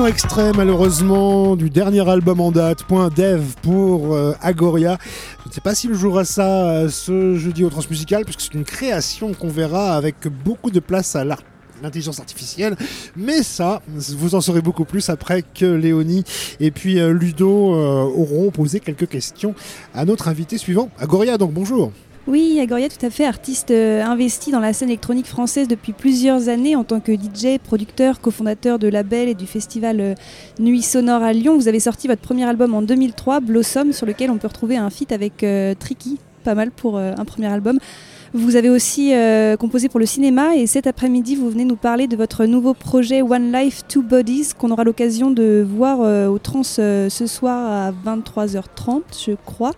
dernier extrait malheureusement du dernier album en date, Point Dev pour Agoria. Je ne sais pas s'il jouera ça ce jeudi au Transmusical, puisque c'est une création qu'on verra avec beaucoup de place à l'intelligence artificielle, mais ça, vous en saurez beaucoup plus après que Léonie et puis Ludo auront posé quelques questions à notre invité suivant. Agoria, donc bonjour. Oui, Agoria, tout à fait, artiste investi dans la scène électronique française depuis plusieurs années en tant que DJ, producteur, cofondateur de label et du festival Nuit Sonore à Lyon. Vous avez sorti votre premier album en 2003, Blossom, sur lequel on peut retrouver un feat avec Tricky, pas mal pour un premier album. Vous avez aussi composé pour le cinéma et cet après-midi, vous venez nous parler de votre nouveau projet One Life, Two Bodies qu'on aura l'occasion de voir au Trans ce soir à 23h30, je crois.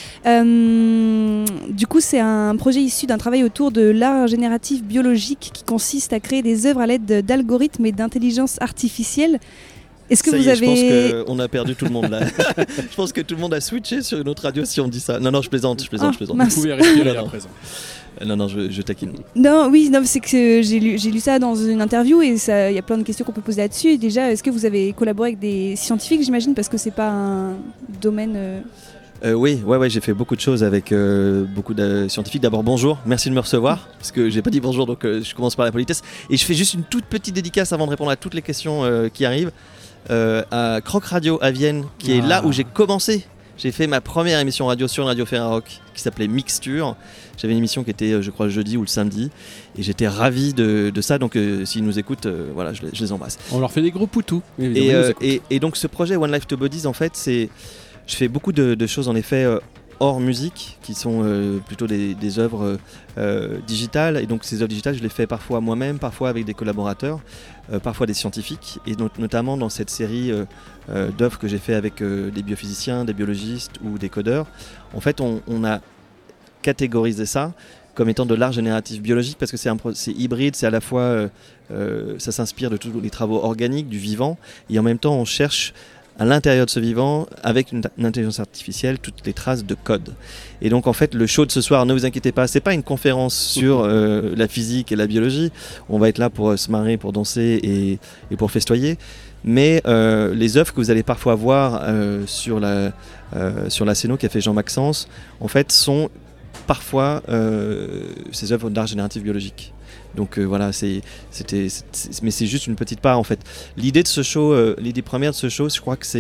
Du coup, c'est un projet issu d'un travail autour de l'art génératif biologique qui consiste à créer des œuvres à l'aide d'algorithmes et d'intelligence artificielle. Est-ce que vous avez... Je pense qu'on a perdu tout le monde là. Je pense que tout le monde a switché sur une autre radio si on dit ça. Non, je plaisante. Vous pouvez respirer à présent. Non, je taquine. Non, c'est que j'ai lu ça dans une interview et il y a plein de questions qu'on peut poser là-dessus. Et déjà, est-ce que vous avez collaboré avec des scientifiques, j'imagine, parce que c'est pas un domaine... Oui, j'ai fait beaucoup de choses avec beaucoup de scientifiques. D'abord, bonjour, merci de me recevoir, parce que j'ai pas dit bonjour, donc je commence par la politesse. Et je fais juste une toute petite dédicace avant de répondre à toutes les questions qui arrivent à Croc Radio à Vienne, qui est là où j'ai commencé. J'ai fait ma première émission radio sur une radio Ferrarock qui s'appelait Mixture. J'avais une émission qui était, je crois, le jeudi ou le samedi. Et j'étais ravi de ça. Donc, s'ils nous écoutent, voilà, je les embrasse. On leur fait des gros poutous. Et donc, ce projet One Life Two Bodies, en fait, je fais beaucoup de choses, en effet, hors musique, qui sont plutôt des œuvres digitales. Et donc, ces œuvres digitales, je les fais parfois moi-même, parfois avec des collaborateurs, parfois des scientifiques. Et donc, notamment dans cette série d'œuvres que j'ai fait avec des biophysiciens, des biologistes ou des codeurs, en fait, on a catégorisé ça comme étant de l'art génératif biologique, parce que c'est hybride, c'est à la fois, ça s'inspire de tous les travaux organiques, du vivant, et en même temps, on cherche à l'intérieur de ce vivant, avec une intelligence artificielle, toutes les traces de code. Et donc en fait, le show de ce soir, ne vous inquiétez pas, c'est pas une conférence sur la physique et la biologie. On va être là pour se marrer, pour danser et pour festoyer. Mais les œuvres que vous allez parfois voir sur la scéno qu'a fait Jean Maxence, en fait, sont parfois ces œuvres d'art génératif biologique. Donc voilà, mais c'est juste une petite part en fait. L'idée de ce show, l'idée première de ce show, je crois que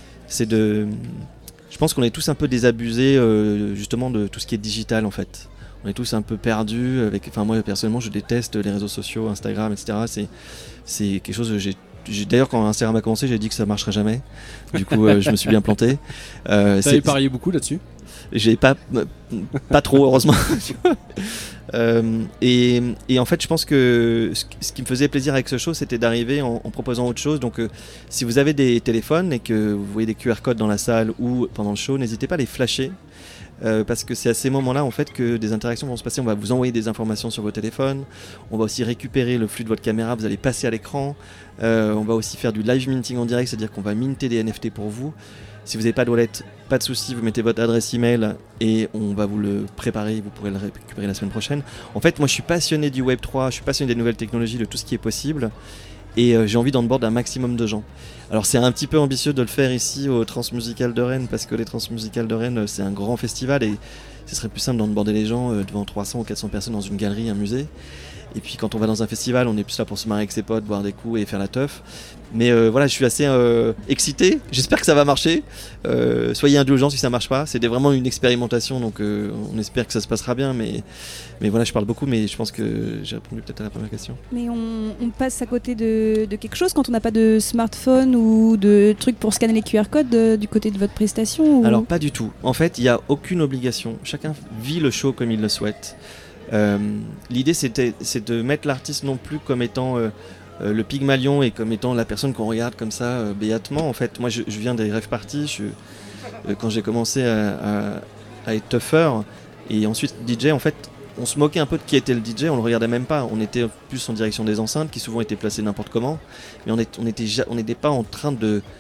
je pense qu'on est tous un peu désabusés justement de tout ce qui est digital en fait. On est tous un peu perdus moi personnellement, je déteste les réseaux sociaux, Instagram, etc. C'est quelque chose que d'ailleurs, quand Instagram a commencé, j'ai dit que ça marcherait jamais. Du coup, je me suis bien planté. T'avais parié beaucoup là-dessus ? J'ai pas trop, heureusement. Et en fait, je pense que ce qui me faisait plaisir avec ce show, c'était d'arriver en proposant autre chose. Donc, si vous avez des téléphones et que vous voyez des QR codes dans la salle ou pendant le show, n'hésitez pas à les flasher. Parce que c'est à ces moments-là en fait que des interactions vont se passer. On va vous envoyer des informations sur vos téléphones, on va aussi récupérer le flux de votre caméra, vous allez passer à l'écran, on va aussi faire du live minting en direct, c'est-à-dire qu'on va minter des NFT pour vous. Si vous n'avez pas de wallet, pas de souci, vous mettez votre adresse email et on va vous le préparer, vous pourrez le récupérer la semaine prochaine. En fait, moi je suis passionné du Web3, je suis passionné des nouvelles technologies, de tout ce qui est possible. Et j'ai envie d'onboard un maximum de gens. Alors c'est un petit peu ambitieux de le faire ici au Transmusical de Rennes, parce que les Transmusicales de Rennes, c'est un grand festival et ce serait plus simple d'onboarder les gens devant 300 ou 400 personnes dans une galerie, un musée. Et puis quand on va dans un festival, on est plus là pour se marrer avec ses potes, boire des coups et faire la teuf. Mais voilà, je suis assez excité, j'espère que ça va marcher. Soyez indulgents si ça marche pas, c'était vraiment une expérimentation, donc on espère que ça se passera bien. Mais voilà, je parle beaucoup, mais je pense que j'ai répondu peut-être à la première question. Mais on passe à côté de quelque chose quand on n'a pas de smartphone ou de trucs pour scanner les QR codes du côté de votre prestation ou... Alors pas du tout, en fait il n'y a aucune obligation, chacun vit le show comme il le souhaite. L'idée c'est de mettre l'artiste non plus comme étant le Pygmalion et comme étant la personne qu'on regarde comme ça béatement. En fait, moi je viens des rave parties, quand j'ai commencé à être tougher et ensuite DJ, en fait on se moquait un peu de qui était le DJ, on le regardait même pas, on était plus en direction des enceintes qui souvent étaient placées n'importe comment, mais on n'était pas en train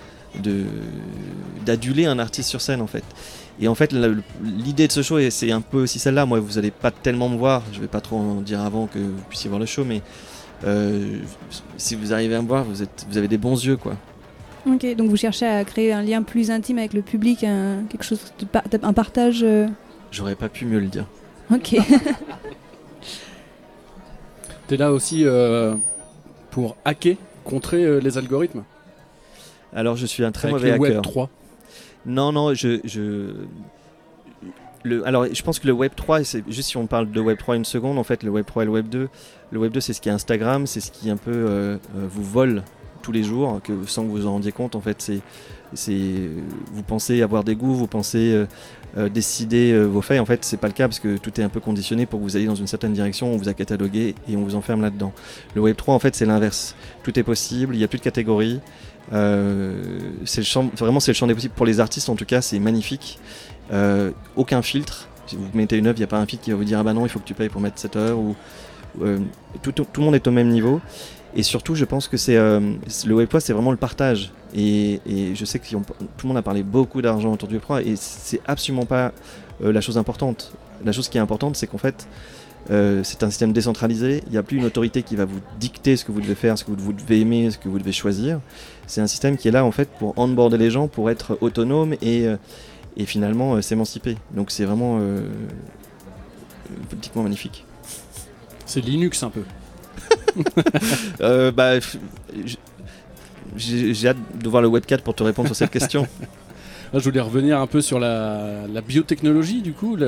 d'aduler un artiste sur scène en fait. Et en fait l'idée de ce show, c'est un peu aussi celle-là. Moi vous n'allez pas tellement me voir, je vais pas trop en dire avant que vous puissiez voir le show, mais si vous arrivez à me voir, vous avez des bons yeux quoi. Ok, donc vous cherchez à créer un lien plus intime avec le public, quelque chose un partage. J'aurais pas pu mieux le dire. Ok. T'es là aussi pour hacker, contrer les algorithmes. Alors je suis un très avec mauvais le hacker. Web 3. Non, alors je pense que le Web 3, c'est juste si on parle de Web 3 une seconde, en fait le Web 3 et le Web 2, le Web 2 c'est ce qui est Instagram, c'est ce qui un peu vous vole tous les jours, sans que vous en rendiez compte. En fait, vous pensez avoir des goûts, vous pensez décider vos faits. En fait, c'est pas le cas parce que tout est un peu conditionné pour que vous ayez dans une certaine direction. On vous a catalogué et on vous enferme là-dedans. Le Web 3, en fait, c'est l'inverse. Tout est possible. Il n'y a plus de catégories. C'est le champ des possibles pour les artistes. En tout cas, c'est magnifique. Aucun filtre. Si vous mettez une œuvre, il n'y a pas un filtre qui va vous dire ah bah non, il faut que tu payes pour mettre cette œuvre. Tout le monde est au même niveau. Et surtout, je pense que le Web 3, c'est vraiment le partage. Et je sais que tout le monde a parlé beaucoup d'argent autour du Web 3, et c'est absolument pas la chose importante. La chose qui est importante, c'est qu'en fait, c'est un système décentralisé. Il n'y a plus une autorité qui va vous dicter ce que vous devez faire, ce que vous devez aimer, ce que vous devez choisir. C'est un système qui est là en fait pour onboarder les gens, pour être autonome et finalement s'émanciper. Donc c'est vraiment politiquement magnifique. C'est Linux un peu. J'ai hâte de voir le Web 4 pour te répondre sur cette question. Là, je voulais revenir un peu sur la biotechnologie, du coup,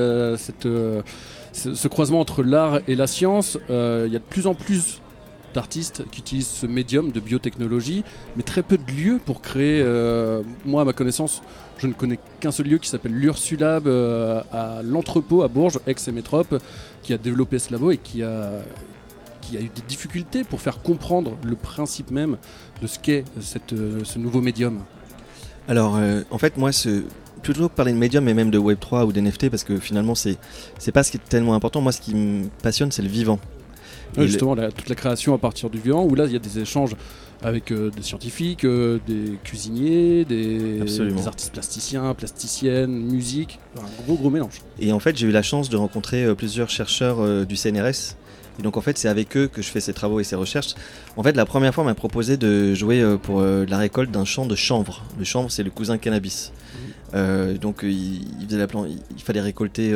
ce croisement entre l'art et la science. Il y a de plus en plus d'artistes qui utilisent ce médium de biotechnologie, mais très peu de lieux pour créer. Moi, à ma connaissance, je ne connais qu'un seul lieu qui s'appelle l'Ursulab à l'Entrepôt à Bourges, ex-Emetrop, qui a développé ce labo et qui a eu des difficultés pour faire comprendre le principe même de ce qu'est ce nouveau médium. Alors, en fait, moi, plutôt que parler de médium et même de Web3 ou d'NFT, parce que finalement, c'est pas ce qui est tellement important. Moi, ce qui me passionne, c'est le vivant. Ouais, justement, toute la création à partir du vivant, où là, il y a des échanges avec des scientifiques, des cuisiniers, des artistes plasticiens, plasticiennes, musique, un gros mélange. Et en fait, j'ai eu la chance de rencontrer plusieurs chercheurs du CNRS. Et donc en fait c'est avec eux que je fais ces travaux et ces recherches. En fait la première fois on m'a proposé de jouer pour la récolte d'un champ de chanvre. Le chanvre c'est le cousin cannabis. Donc il fallait récolter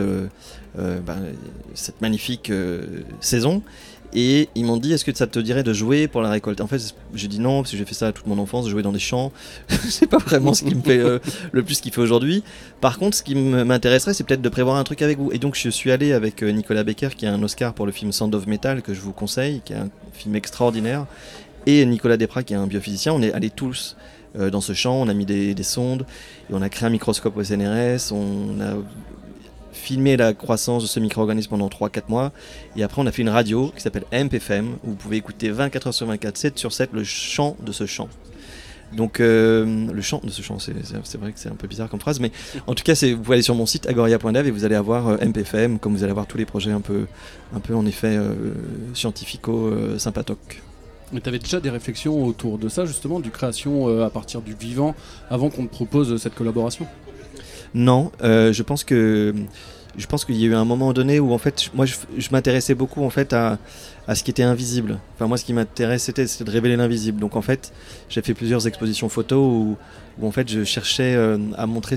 cette magnifique saison. Et ils m'ont dit est-ce que ça te dirait de jouer pour la récolte. En fait j'ai dit non parce que j'ai fait ça toute mon enfance, jouer dans des champs. C'est pas vraiment ce qui me fait le plus kiffer aujourd'hui. Par contre ce qui m'intéresserait c'est peut-être de prévoir un truc avec vous. Et donc je suis allé avec Nicolas Becker qui a un Oscar pour le film Sound of Metal que je vous conseille, qui est un film extraordinaire, et Nicolas Desprats qui est un biophysicien. On est allés tous dans ce champ, on a mis des sondes et on a créé un microscope au CNRS, on a filmé la croissance de ce micro-organisme pendant 3-4 mois et après on a fait une radio qui s'appelle AMP-FM où vous pouvez écouter 24 heures sur 24, 7 sur 7 le chant de ce champ. Donc le chant de ce chant, c'est vrai que c'est un peu bizarre comme phrase, mais en tout cas vous pouvez aller sur mon site agoria.dev et vous allez avoir AMP-FM, comme vous allez avoir tous les projets un peu en effet scientifico-sympatoques. Mais tu avais déjà des réflexions autour de ça, justement, du création à partir du vivant, avant qu'on te propose cette collaboration ? Non, je pense qu'il y a eu un moment donné où en fait, moi je m'intéressais beaucoup en fait à ce qui était invisible. Enfin moi ce qui m'intéressait c'était de révéler l'invisible. Donc en fait, j'ai fait plusieurs expositions photos où en fait je cherchais à montrer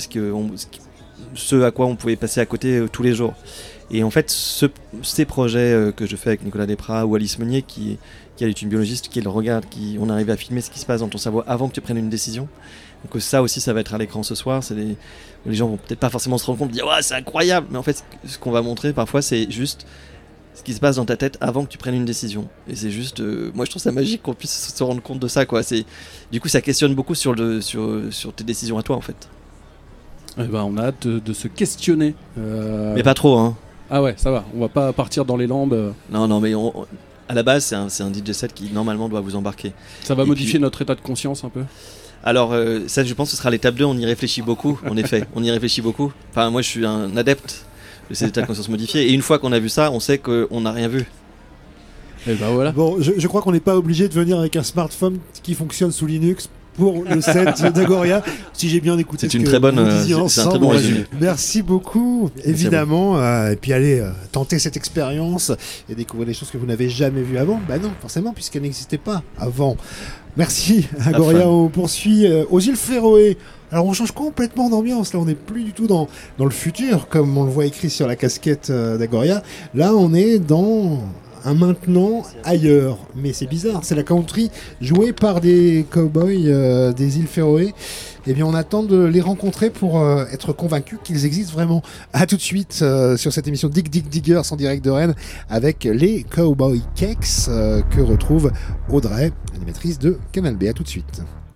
ce à quoi on pouvait passer à côté tous les jours. Et en fait, ces projets que je fais avec Nicolas Desprats ou Alice Meunier, qui est une biologiste, qui le regarde, on arrive à filmer ce qui se passe dans ton cerveau avant que tu prennes une décision. Donc ça aussi, ça va être à l'écran ce soir. Les gens vont peut-être pas forcément se rendre compte, dire ouais, c'est incroyable. Mais en fait, ce qu'on va montrer parfois, c'est juste ce qui se passe dans ta tête avant que tu prennes une décision. Et c'est juste, moi je trouve ça magique qu'on puisse se rendre compte de ça, quoi. Du coup, ça questionne beaucoup sur tes décisions à toi, en fait. Eh ben, on a hâte de se questionner. Mais pas trop, hein. Ah ouais, ça va. On va pas partir dans les lambes. Non, mais à la base, c'est un DJ set qui normalement doit vous embarquer. Ça va modifier notre état de conscience un peu. Alors ça, je pense que ce sera l'étape 2, on y réfléchit beaucoup, en effet, on y réfléchit beaucoup. Enfin, moi je suis un adepte de ces états de conscience modifiés, et une fois qu'on a vu ça, on sait qu'on n'a rien vu. Et ben voilà. Bon, je crois qu'on n'est pas obligé de venir avec un smartphone qui fonctionne sous Linux pour le set d'Agoria. Si j'ai bien écouté, c'est une très bonne. C'est un très bon résumé. Merci beaucoup, évidemment. Et puis allez tenter cette expérience et découvrir des choses que vous n'avez jamais vues avant. Bah non, forcément, puisqu'elles n'existaient pas avant. Merci, Agoria. On poursuit aux îles Féroé. Alors on change complètement d'ambiance, là on n'est plus du tout dans le futur comme on le voit écrit sur la casquette d'Agoria. Là on est dans un maintenant ailleurs, mais c'est bizarre, c'est la country jouée par des cowboys des îles Féroé. Eh bien on attend de les rencontrer pour être convaincu qu'ils existent vraiment. A tout de suite sur cette émission Dig Dig Diggers en direct de Rennes avec les Cowboy Cakes que retrouve Audrey, animatrice de Canal B. A tout de suite.